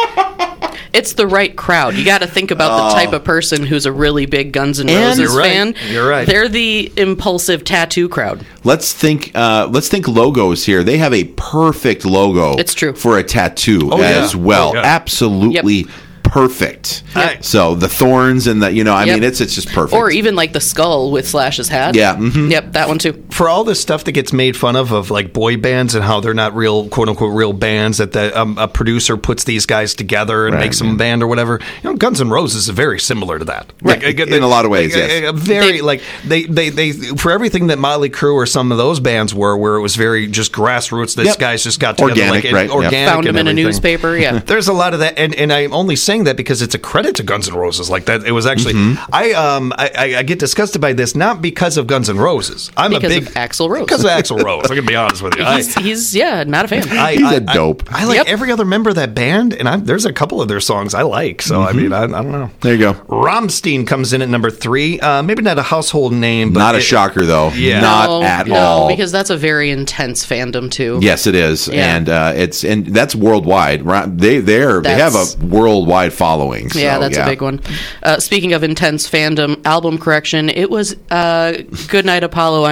It's the right crowd. You got to think about the type of person who's a really big Guns N' Roses You're right. fan. You're right. They're the impulsive tattoo crowd. Let's think. Uh, let's think logos here. They have a perfect logo. It's true. For a tattoo Oh, yeah. as well. Oh, yeah. Absolutely perfect. Yep. So the thorns and the you know I Yep. mean it's it's just perfect. Or even like the skull with Slash's hat. Yeah, mhm. Yep, that one too. For all this stuff that gets made fun of, of like boy bands and how they're not real, quote unquote, real bands, that the, um, a producer puts these guys together and Right, makes them a band or whatever. You know, Guns N' Roses is very similar to that. Right. Like, In a lot of ways, like, yes. a- a very They- like they, they they for everything that Motley Crue or some of those bands were, where it was very just grassroots. These Yep. guys just got together, Organic, like, and right, yep. organic, Found and him in a everything. newspaper. Yeah. There's a lot of that, and, and I'm only saying that because it's a credit to Guns N' Roses. Like that, it was actually I um I, I I get disgusted by this not because of Guns N' Roses. I'm Because a big of Axl Rose. because of Axl Rose. I can be honest with you. I, He's, he's yeah, not a fan. I, He's I- a dope. I, I like Yep. every other member of that band, and I'm, there's a couple of their songs I like. So I mean, I, I don't know. There you go. Rammstein comes in at number three. Uh, maybe not a household name, but Not a it- shocker though. Yeah. Not no, at no, all. because that's a very intense fandom too. Yes, it is, Yeah. and uh, it's and that's worldwide. Right? They they're they have That's- a worldwide following. So, Yeah, that's a big one. Uh, speaking of intense fandom, album correction, it was uh, Good Night Apollo, I'm Burning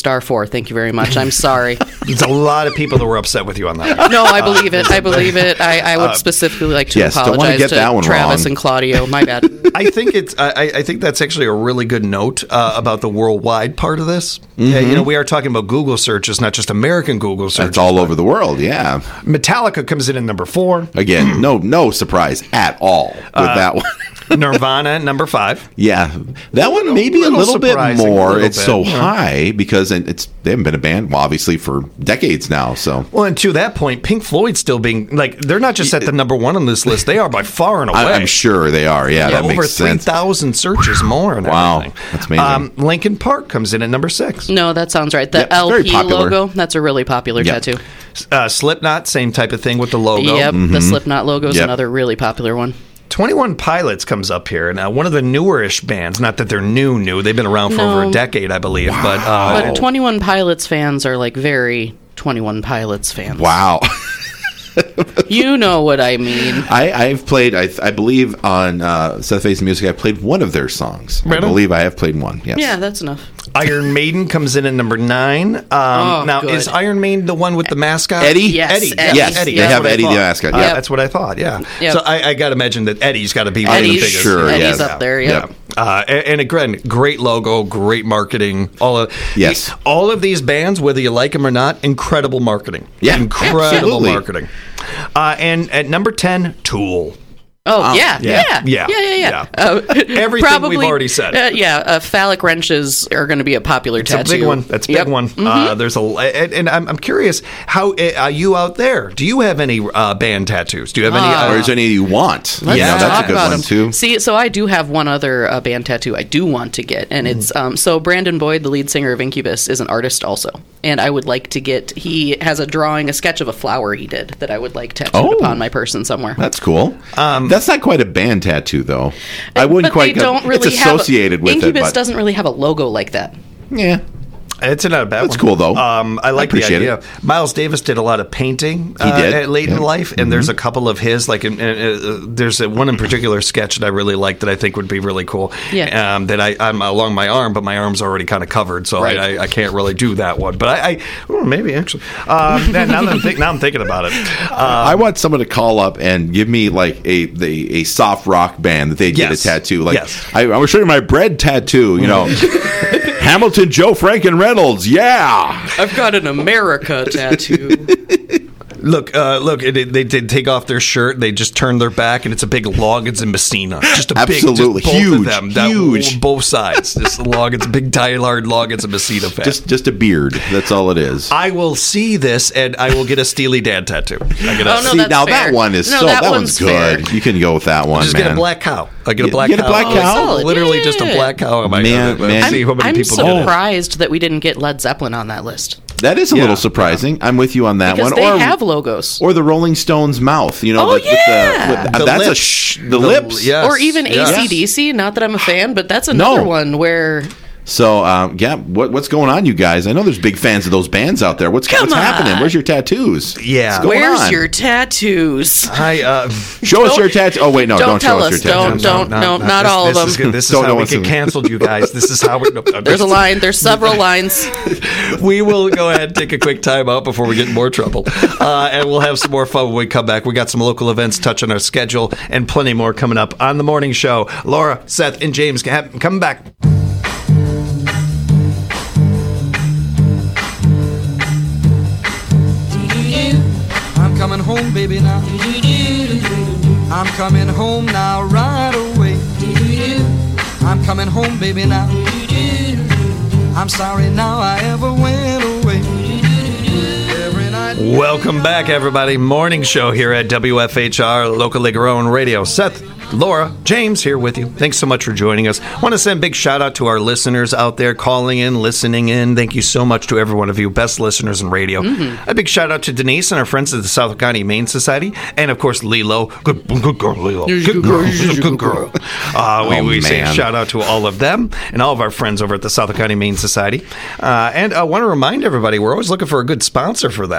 star for. Thank you very much. I'm sorry. There's a lot of people that were upset with you on that. No, I believe it. I believe it. I, I would specifically like to yes, don't wanna apologize get to that one Travis wrong. and Claudio. My bad. I think it's. I, I think that's actually a really good note uh, about the worldwide part of this. Mm-hmm. Yeah, you know, we are talking about Google searches, not just American Google searches. It's all over the world, yeah. Metallica comes in at number four. Again, no no surprise at all with Uh, that one. Nirvana at number five. Yeah, that one maybe a little little bit surprising, a more. little It's bit, so yeah. high because it's they haven't been a band, well, obviously for decades now. So Well, and to that point, Pink Floyd still being like they're not just at the number one on this list; they are by far and away. I, I'm sure they are. Yeah, Yeah, that over makes three sense. thousand searches more. And Wow, everything. that's amazing. Um, Linkin Park comes in at number six. No, that sounds right. The Yep, very L P popular. logo, that's a really popular Yep. tattoo. Uh, Slipknot, same type of thing with the logo. Yep, the Slipknot logo is Yep. another really popular one. twenty-one Pilots comes up here. Now, one of the newer-ish bands. Not that they're new, new. They've been around for No. over a decade, I believe. But, uh, But twenty-one Pilots fans are like very twenty-one Pilots fans. Wow. You know what I mean. I, I've played, I, I believe, on uh, Seth Face Music, I played one of their songs. I Really? believe I have played one, yes. Yeah, that's enough. Iron Maiden comes in at number nine. Um, Oh, now, good. is Iron Maiden the one with the mascot? Eddie? Yes, Eddie. Eddie. Yes, Eddie. they That's have what I Eddie the thought. mascot. Yeah, Yeah. that's what I thought. Yeah. Yep. So I, I got to imagine that Eddie's got to be one of the Eddie's, biggest. Sure, Eddie's yes. up there, yeah. Yep. Uh, and, and again, great logo, great marketing. All of Yes. all of these bands, whether you like them or not, incredible marketing. Yeah, incredible absolutely. marketing. Uh, and at number ten, Tool. Oh, yeah, yeah, yeah, yeah, yeah, yeah, yeah. yeah. Uh, Everything probably, we've already said. Uh, yeah, uh, phallic wrenches are going to be a popular It's tattoo. a big one. That's a Yep. big one. Mhm. Uh, there's a, and, and I'm, I'm curious how uh, are you out there? Do you have any uh, band tattoos? Do you have any? Uh, Uh, Or is there any you want? Let's you know, that's talk a good about one, 'em. too. See, so I do have one other uh, band tattoo I do want to get, and it's um, so Brandon Boyd, the lead singer of Incubus, is an artist also, and I would like to get. He has a drawing, a sketch of a flower he did that I would like tattooed Oh. upon my person somewhere. That's cool. that's not quite a band tattoo, though. I wouldn't but quite they go- don't really It's have a- associated with Incubus it, but doesn't really have a logo like that. yeah. It's not a bad That's one. cool, though. Um, I like I the appreciate idea. it. Miles Davis did a lot of painting. He uh, did. at late in Yeah. Mm-hmm. life, and there's a couple of his. Like, in, in, uh, there's a, one in particular sketch that I really like that I think would be really cool. Yeah. Um, that I, I'm along my arm, but my arm's already kind of covered, so Right. I, I, I can't really do that one. But I, I oh, maybe actually. Um, now, now that I'm think, now I'm thinking about it. Um, I want someone to call up and give me like a the, a soft rock band that they get Yes. a tattoo. Like Yes. I, I was showing my bread tattoo. You know, Hamilton, Joe Franken Reynolds. Yeah. I've got an America tattoo. Look, uh, look! They, they, they take off their shirt. They just turn their back, and it's a big Loggins and Messina. Just a Absolutely. big, just both Huge, of them, that- huge. both sides. Just Loggins, big diehard Loggins and Messina fan. Just just a beard. That's all it is. I will see this, and I will get a Steely Dan tattoo. I get a, Oh, no, See, that's now fair. that one is No, so that that, one's one's good. fair. You can go with that one, just man. get a black cow. I get a You black get a cow. black Oh, cow? Solid, literally yeah. just a black cow. My Man, God. man. See how many I'm people do that. surprised that we didn't get Led Zeppelin on that list That is a Yeah, little surprising. I'm with you on that because one. they or, have logos. or the Rolling Stones mouth. You know, Oh, with, yeah. with the, with, The that's a lips. sh- the, The- lips. yeah. Or even Yes. A C D C. Not that I'm a fan, but that's another No. one where So, um, yeah, what, what's going on, you guys? I know there's big fans of those bands out there. What's, Come what's happening? on. Where's your tattoos? Yeah. What's going where's on? your tattoos? I, uh, Show us Don't- your tattoo. Oh wait, no, don't don't, tell show us, us. your Don't- tattoos. don't- no, not this, all of this them. Is, good. This is Don't- how don't we listen get to me. canceled, you guys. This is how we. No, There's a line. There's several lines. We will go ahead and take a quick time out before we get in more trouble. Uh, and we'll have some more fun when we come back. We got some local events touching our schedule and plenty more coming up on the morning show. Laura, Seth, and James coming back. I'm coming home, baby, now. I'm coming home now, right away. I'm coming home, baby, now. I'm sorry now I ever went away. Every night. Welcome back, everybody. Morning show here at W F H R, locally grown radio. Seth, Laura, James here with you. Thanks so much for joining us. I want to send a big shout out to our listeners out there calling in, listening in. Thank you so much to every one of you, best listeners in radio. Mm-hmm. A big shout out to Denise and our friends at the South County Humane Society, and of course Lilo. Good, good girl, Lilo. Good girl, good girl. Uh, we Oh, we say man. shout out to all of them and all of our friends over at the South County Humane Society. Uh, and I want to remind everybody, we're always looking for a good sponsor for that. Mm-hmm.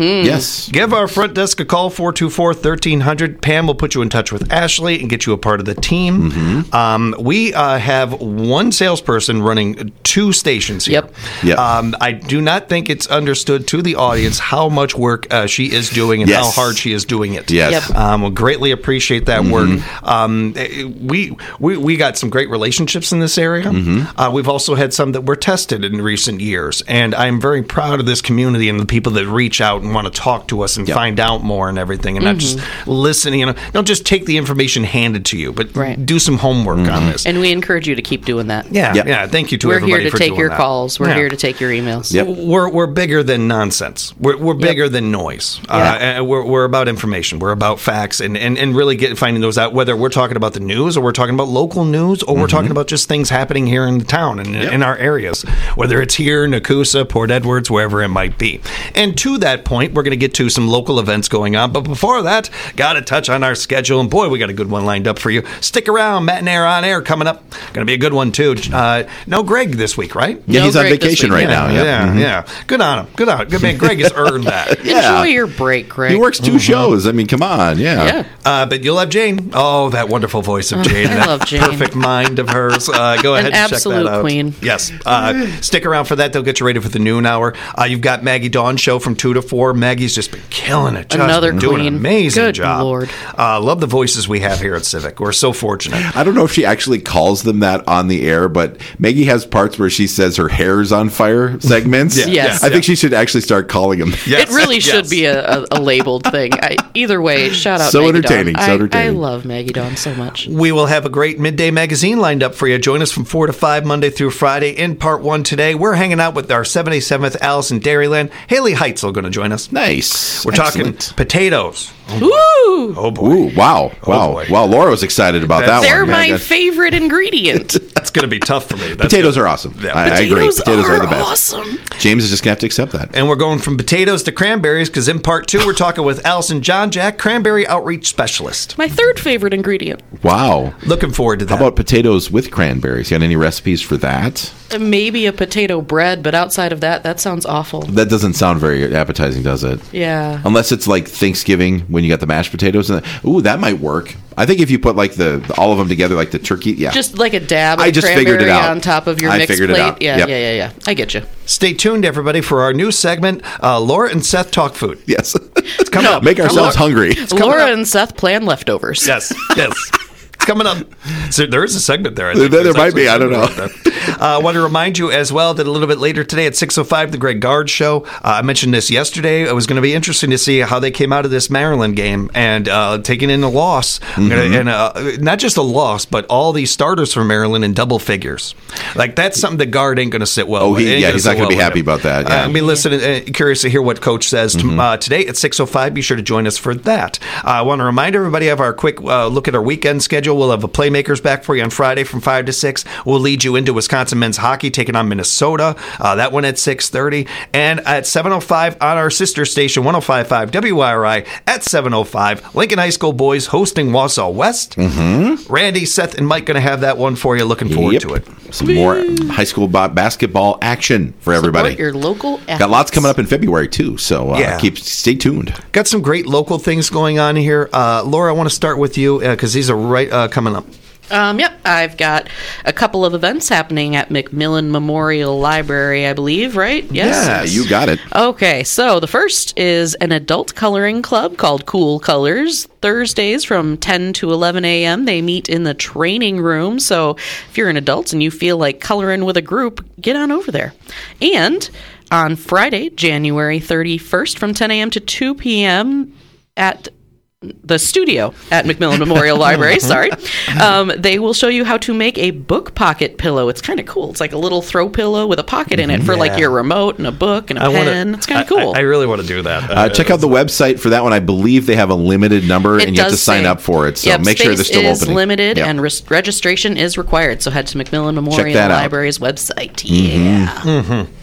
Mm-hmm. Yes. Give our front desk a call, four two four, one three zero zero. Pam will put you in touch with Ashley and get you a part of the team. Mm-hmm. Um, we uh, have one salesperson running two stations here. Yep. Yep. Um, I do not think it's understood to the audience how much work uh, she is doing and Yes. how hard she is doing it. Yes. Yep. Um, we'll greatly appreciate that Mm-hmm. work. Um, we, we we got some great relationships in this area. Mm-hmm. Uh, we've also had some that were tested in recent years, and I'm very proud of this community and the people that reach out and want to talk to us and Yep. find out more and everything, and not just listening. You know, don't just take the information handed to you, but Right. do some homework on this. And we encourage you to keep doing that. yeah, Yep. yeah. Thank you to We're everybody here to for take doing your that. calls. We're Yeah. here to take your emails. Yep. We're we're bigger than nonsense. We're we're bigger than noise. Uh, and we're we're about information. We're about facts, and, and, and really get finding those out. Whether we're talking about the news, or we're talking about local news, or we're talking about just things happening here in the town and in our areas. Whether it's here, Nakusa, Port Edwards, wherever it might be. And to that point, we're going to get to some local events going on. But before that, got to touch on our schedule. And boy, we got a good one lined up for you. Stick around, Matinee on Air coming up. Going to be a good one too. Uh, no Greg this week, right? Yeah, No he's on Greg this vacation week, right yeah. now. Yeah, Yep. yeah, Mhm. yeah. Good on him. Good on him. Good man. Greg has earned that. Yeah. Enjoy your break, Greg. He works 2 shows. I mean, come on. Yeah. Yeah. Uh, but you'll have Jane. Oh, that wonderful voice of Jane. I that love Jane. Perfect mind of hers. Uh, go An ahead and check absolute that out. queen. Yes. Uh, stick around for that. They'll get you ready for the noon hour. Uh, you've got Maggie Dawn show from two to four. Maggie's just been killing it. Just Another been doing queen. an amazing Good job. Lord. Uh, love the voices we have here at Civic. We're so fortunate. I don't know if she actually calls them that on the air, but Maggie has parts where she says her hair's on fire segments. Yeah, Yes. I think she should actually start calling them. Yes, It really should yes. be a, a, a labeled thing. I, either way, shout out So Maggie entertaining, Dawn. so I, entertaining. I love Maggie Dawn so much. We will have a great midday magazine lined up for you. Join us from four to five Monday through Friday. In part one today, we're hanging out with our seventy-seventh Allison Dairyland. Haley Heitzel going to join us. Nice. We're Excellent. talking potatoes. Woo! Oh, boy. Ooh, wow. Wow. boy. wow. Laura was excited about That's- that They're one. Yeah, my yeah. favorite ingredient. That's going to be tough for me. That's Potatoes gonna- are awesome. Yeah. I, I agree. Potatoes Potatoes are, are the best. awesome. James is just going to have to accept that. And we're going from potatoes to cranberries because in part two, we're talking with Allison John Jack, Cranberry Outreach Specialist. My third favorite ingredient. Wow. Looking forward to that. How about potatoes with cranberries? You got any recipes for that? Maybe a potato bread, but outside of that, that sounds awful. That doesn't sound very appetizing, does it? Yeah. Unless it's like Thanksgiving when you got the mashed potatoes. And ooh, that might work. I think if you put like the all of them together, like the turkey, yeah. Just like a dab of I just cranberry figured it out. on top of your I mixed figured it plate. out. Yeah, Yep. yeah, yeah, yeah. I get you. Stay tuned, everybody, for our new segment, uh, Laura and Seth Talk Food. yes. It's coming up. Make ourselves Laura- hungry. Laura and Seth plan leftovers. Yes, yes. It's coming up. So there is a segment there. I There- think. there There's might actually be. a I don't segment know. about that. Uh, I want to remind you as well that a little bit later today at six oh five, the Greg Gard Show. Uh, I mentioned this yesterday. It was going to be interesting to see how they came out of this Maryland game and uh, taking in a loss. I'm gonna- Mm-hmm. and uh, not just a loss, but all these starters from Maryland in double figures. Like, that's something that Gard ain't going to sit well Oh, with. he- It ain't yeah, gonna he's sit not gonna well be with happy him. about that, Uh, yeah. I mean, listen, uh, curious to hear what Coach says to, uh, today at six oh five. Be sure to join us for that. Uh, I want to remind everybody of our quick uh, look at our weekend schedule. We'll have a Playmakers back for you on Friday from five to six. We'll lead you into Wisconsin men's hockey taking on Minnesota. Uh, that one at six thirty. And at seven oh five on our sister station, one oh five point five W I R I at seven oh five, Lincoln High School boys hosting Wausau West. Mm-hmm. Randy, Seth, and Mike going to have that one for you. Looking forward Yep. to it. Some more high school ba- basketball action for everybody. Support your local athletes. Got lots coming up in February too, so uh, Yeah. keep stay tuned. Got some great local things going on here. Uh, Laura, I want to start with you because these are right uh, coming up. Um, yep, I've got a couple of events happening at McMillan Memorial Library, I believe, right? Yes. Yeah, you got it. Okay, so the first is an adult coloring club called Cool Colors. Thursdays from ten to eleven a.m. They meet in the training room. So if you're an adult and you feel like coloring with a group, get on over there. And on Friday, January thirty-first from ten a.m. to two p.m. at the studio at McMillan Memorial Library, sorry. Um, they will show you how to make a book pocket pillow. It's kind of cool. It's like a little throw pillow with a pocket in it for like Yeah. your remote and a book and a I pen. wanna, it's kind I- of cool. I, I really want to do that. Uh, check out the website for that one. I believe they have a limited number, It and you have to does sign say- up for it. So Yep, make sure they're space still is opening. limited Yep. and res- registration is required. So head to McMillan Memorial that out. Library's website. Yeah.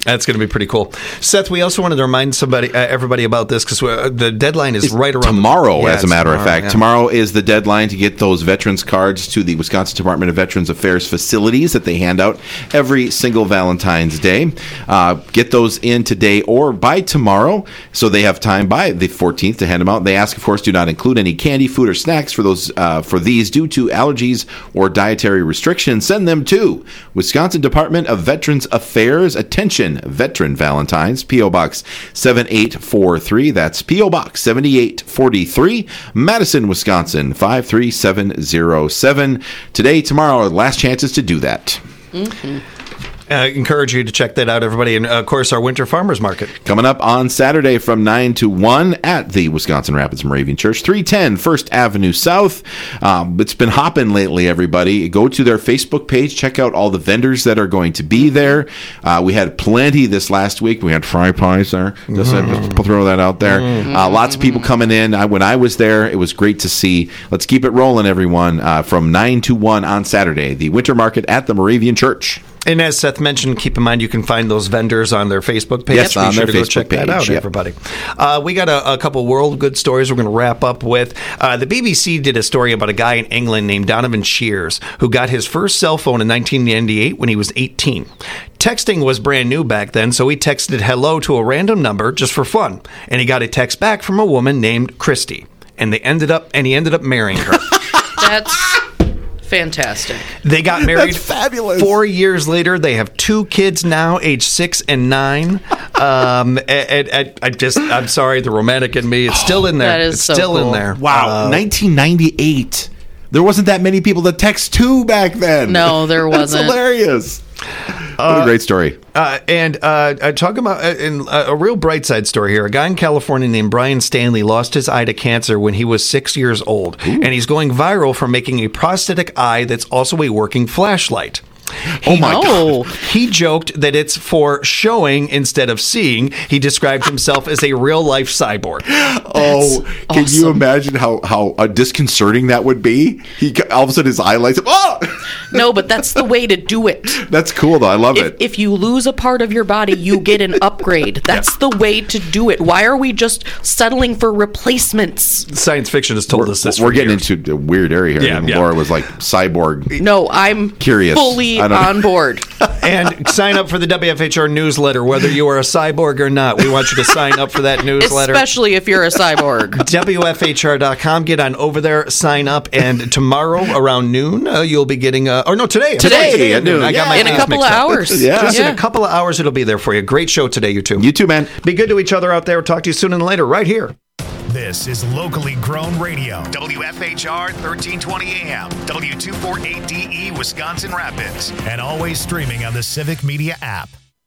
That's going to be pretty cool. Seth, we also wanted to remind somebody, uh, everybody about this because uh, the deadline is It's right around tomorrow, the, yeah, as a matter tomorrow, of fact. Yeah. Tomorrow is the deadline to get those veterans cards to the Wisconsin Department of Veterans Affairs facilities that they hand out every single Valentine's Day. Uh, get those in today or by tomorrow, so they have time by the fourteenth to hand them out. They ask, of course, do not include any candy, food, or snacks for those uh, for these due to allergies or dietary restrictions. Send them to Wisconsin Department of Veterans Affairs. Attention, Veteran Valentines, P O. Box seven eight four three. That's P O. Box seventy-eight forty-three, Madison, Wisconsin five three seven zero seven. Today, tomorrow, are the last chances to do that. Mm-hmm. Uh, encourage you to check that out, everybody. And, uh, of course, our Winter Farmers Market. Coming up on Saturday from nine to one at the Wisconsin Rapids Moravian Church, three ten First Avenue South. Um, it's been hopping lately, everybody. Go to their Facebook page. Check out all the vendors that are going to be there. Uh, we had plenty this last week. We had fry pies there. Just mm. to throw that out there. Mm. Uh, lots of people coming in. I, when I was there, it was great to see. Let's keep it rolling, everyone, uh, from nine to one on Saturday. The Winter Market at the Moravian Church. And as Seth mentioned, keep in mind you can find those vendors on their Facebook page. Yes, Be on sure their to go Facebook check that page, out, yep. everybody. Uh, we got a, a couple world good stories we're going to wrap up with. Uh, the B B C did a story about a guy in England named Donovan Shears who got his first cell phone in nineteen ninety-eight when he was eighteen. Texting was brand new back then, so he texted hello to a random number just for fun. And he got a text back from a woman named Christy. And they ended up, and he ended up marrying her. That's fantastic. They got married. That's fabulous. Four years later, they have two kids now, age six and nine. Um, and, and I just, I'm sorry, the romantic in me, it's still in there. That is it's so still cool. in there. Wow, Uh, nineteen ninety-eight. There wasn't that many people that text two back then. No, there wasn't. That's hilarious. What a great story. Uh, and uh, uh, talk about uh, in, uh, a real bright side story here. A guy in California named Brian Stanley lost his eye to cancer when he was six years old. Ooh. And he's going viral for making a prosthetic eye that's also a working flashlight. Oh my Oh. God. He joked that it's for showing instead of seeing. He described himself as a real-life cyborg. Oh, can you awesome. imagine how, how uh, disconcerting that would be? He all of a sudden his eye lights up. Oh! No, but that's the way to do it. That's cool, though. I love If, it. if you lose a part of your body, you get an upgrade. That's the way to do it. Why are we just settling for replacements? Science fiction has told we're us this we're for getting years. into a weird area here. Yeah, and yeah. Laura was like, cyborg. No, I'm Curious. fully I don't- on board. And sign up for the W F H R newsletter, whether you are a cyborg or not. We want you to sign up for that newsletter. Especially if you're a cyborg. W F H R dot com. Get on over there, sign up, and tomorrow around noon, uh, you'll be getting, uh, or no, today. I'm Today. sorry, at noon. I got Yeah. my In a days couple of mixed up. hours. Yeah. Just Yeah. in a couple of hours, it'll be there for you. Great show today, you two. You too, man. Be good to each other out there. Talk to you soon and later, right here. This is locally grown radio. W F H R thirteen twenty A M, W two forty-eight D E, Wisconsin Rapids. And always streaming on the Civic Media app.